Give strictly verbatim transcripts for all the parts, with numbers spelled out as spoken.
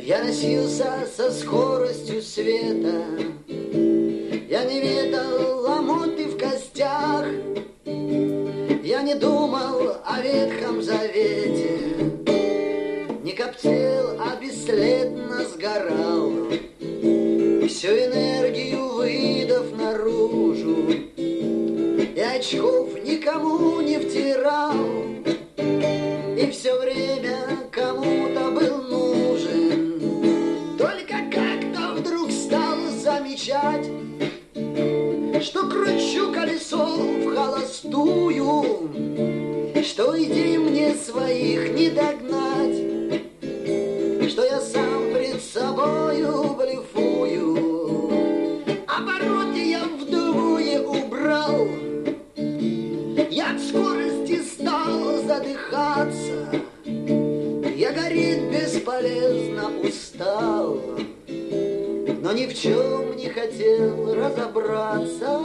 Я носился со скоростью света, я не ведал ломоты в костях, я не думал о Ветхом Завете, не коптел, а бесследно сгорал, всю энергию выдав наружу, и очков никому не втирал, и все время кому-то был нужен. Только как-то вдруг стал замечать, что кручу колесо в холостую, что идей мне своих не догнать, что я сам пред собою блефую. Обороты я вдвое убрал, я от скорости стал задыхаться, я гореть бесполезно устал, но ни в чем не хотел разобраться.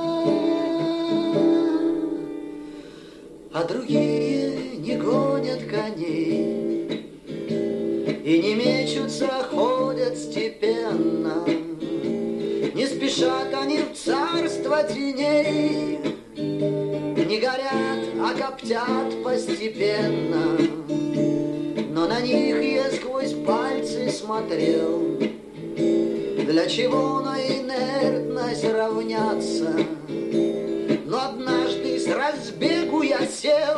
А другие не гонят коней и не мечутся, ходят степенно, не спешат они в царство теней, не горят, а коптят постепенно. Но на них я сквозь пальцы смотрел, для чего на инертность равняться. Но однажды с разбегу я сел,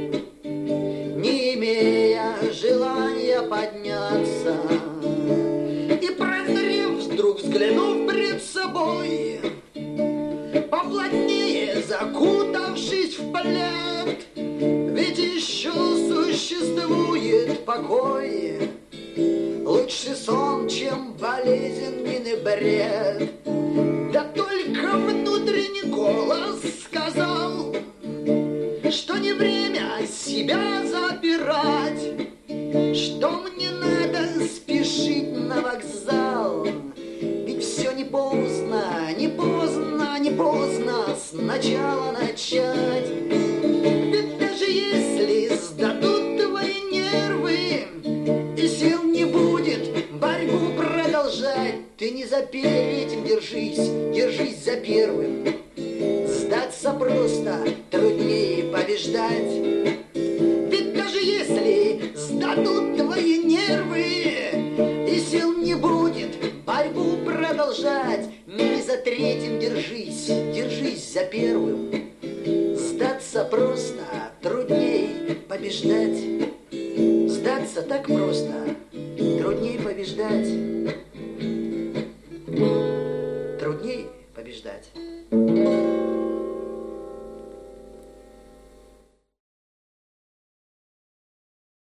не имея желания подняться, и прозрев, вдруг взглянув пред собой, поплотнее закутавшись в плед, ведь еще существует покой, лучше сон, чем болезненный бред. Да только внутренний голос сказал, что не время себя запирать, что мне надо спешить на вокзал. Ведь все не поздно, не поздно, не поздно сначала начать. Ведь даже если сдадут твои нервы и сил не будет борьбу продолжать, ты не за третьим держись, держись за первым. Сдаться просто труднее побеждать. Ведь даже если сдадут твои нервы и сил не будет борьбу продолжать, не за третьим держись, держись за первым. Сдаться просто трудней побеждать. Сдаться так просто, трудней побеждать. Трудней побеждать.